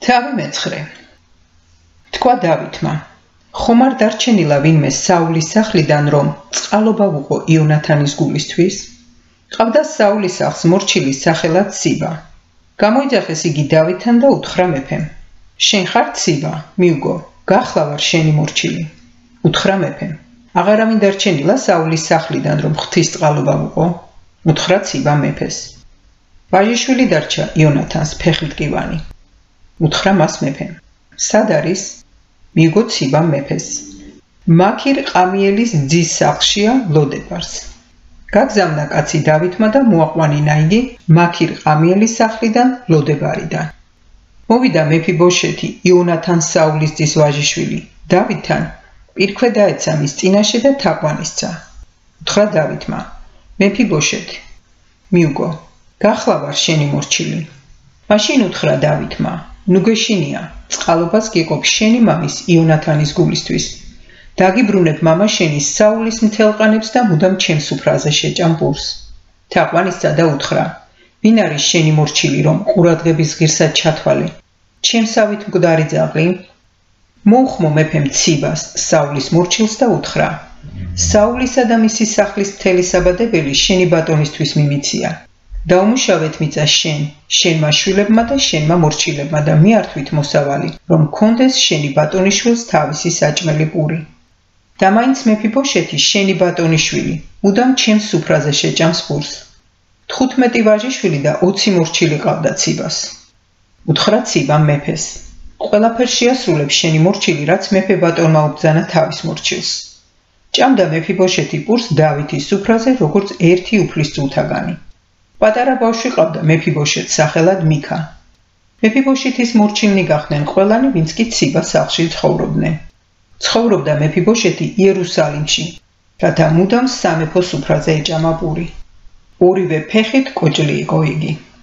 თავი მეცხრე. თქვა დავითმა, ხომ არ დარჩენილა ვინმე საულის სახლიდან, რომ წყალობა ვუყო იონათანის გულისთვის? ყავდა საულის სახლს მორჩილი სახელად ციბა. გამოიძახეს იგი დავითთან და უთხრა მეფემ, შენ ხარ ციბა, მიუგო, გახლა ვარ შენი მორჩილი. უთხრა მეფემ, აღარავინ დარჩენილა საულის სახლიდან, რომ ღვთის წყალობა ვუყო? უთხრა ციბა მეფეს. ვაჟიშვილი დარჩა იონათანს ფეხილტკივანი. უთხრა მას მეფემ, სად არის? მიუგო ციბამ მეფეს. მაქირ ყამიელის ძის სახლშია ლოდებარს. გაგზავნა კაცი დავითმა და მოაყვანინა იგი მაქირ ყამიელის სახლიდან ლოდებარიდან. მოვიდა მეფიბოშეთი იონათანს საულის ძის ვაჟიშვილი დავითთან, პირქვე დაეცა მის წინაშე და თაყვანისცა. უთხრა დავითმა, მეფიბოშეთი, მიუგო, გახლა ვარ შენი მორჩილი. მაშინ უთხრა დავითმა, ნუ გეშინია, წყალობას გეყოფ შენი მამის იონათანის გულისთვის. დაგიბრუნებ მამა შენის საულის მთელყანებს და მუდამ ჩემს სუფრაზე შეჭამ პურს. თაყვანისცა და უთხრა, ვინ არის შენი მორჩილი, რომ ყურადღების ღირსად ჩათვალე? ჩემსავით მკვდარი ძაღლი? მოუხმო მეფემ ციბას, საულის მორჩილს და უთხრა, საულისა და მისი სახლის მთელი საბადებელი შენი ბატონისთვის მიმიცია. დაუმუშავეთ მიწა შენმა შვილებმა და შენმა მორჩილებმა და მიართვით მოსავალი, რომ გქონდეს შენი ბატონიშვილს თავისი საჭმელი პური. და მაინც მეფიბოშეთი შენი ბატონიშვილი, მუდამ ჩემს სუფრაზე შეჭამს პურს. 15 ვაჟიშვილი და 20 მორჩილი ყავდა ციბას. უთხრა ციბამ მეფეს, ყველაფერს შეასრულებ შენი მორჩილი, რაც მეფე ბატონმა უბრძანა თავის მორჩილს. ჭამდა მეფიბოშეთი პურს დავითის სუფრაზე, როგორც ერთი უფლისწულთაგანი. პატარა ბავშვი ყავდა მეფიბოშეთს სახელად მიქა. მეფიბოშეთის მორჩილნი გახდნენ ყველანი, ვინც კი ციბას სახლში ცხოვრობდნენ. ცხოვრობდა მეფიბოშეთი იერუსალიმში, რათა მუდამ სამეფო სუფრაზე ეჭამა პური. ორივე ფეხით კოჭლი იყო იგი.